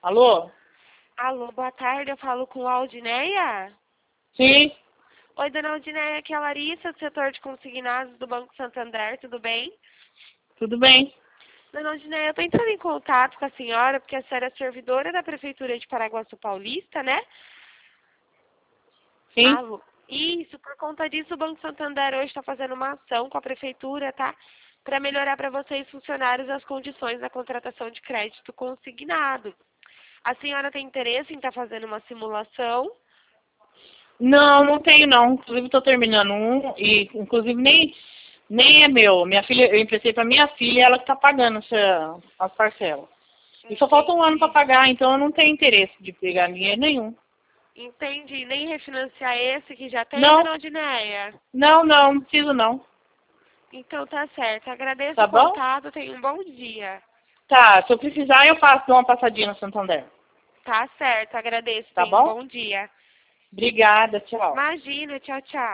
Alô? Alô, boa tarde, eu falo com a Aldineia? Sim, Oi, dona Aldineia, aqui é a Larissa, do setor de consignados do Banco Santander, tudo bem? tudo bem. Dona Aldineia, eu estou entrando em contato com a senhora, porque a senhora é servidora da Prefeitura de Paraguaçu Paulista, né? Sim. Alô? Isso, por conta disso, o Banco Santander hoje está fazendo uma ação com a Prefeitura, tá? Para melhorar para vocês, funcionários, as condições da contratação de crédito consignado. A senhora tem interesse em estar fazendo uma simulação? Não, não tenho não. Inclusive estou terminando um e inclusive nem é meu. Minha filha, eu emprestei para minha filha, ela que está pagando as parcelas. E só falta um ano para Entendi. pagar, então eu não tenho interesse de pegar dinheiro nenhum. Entendi. Nem refinanciar esse que já tem, Não, dona Odneia? não preciso não. Então tá certo. Agradeço Tá o bom? contato. Tenha um bom dia. Tá, se eu precisar eu faço dou uma passadinha no Santander. Tá certo. Agradeço. Tá Tenha um bom? bom dia. Obrigada, tchau. Imagina. Tchau, tchau.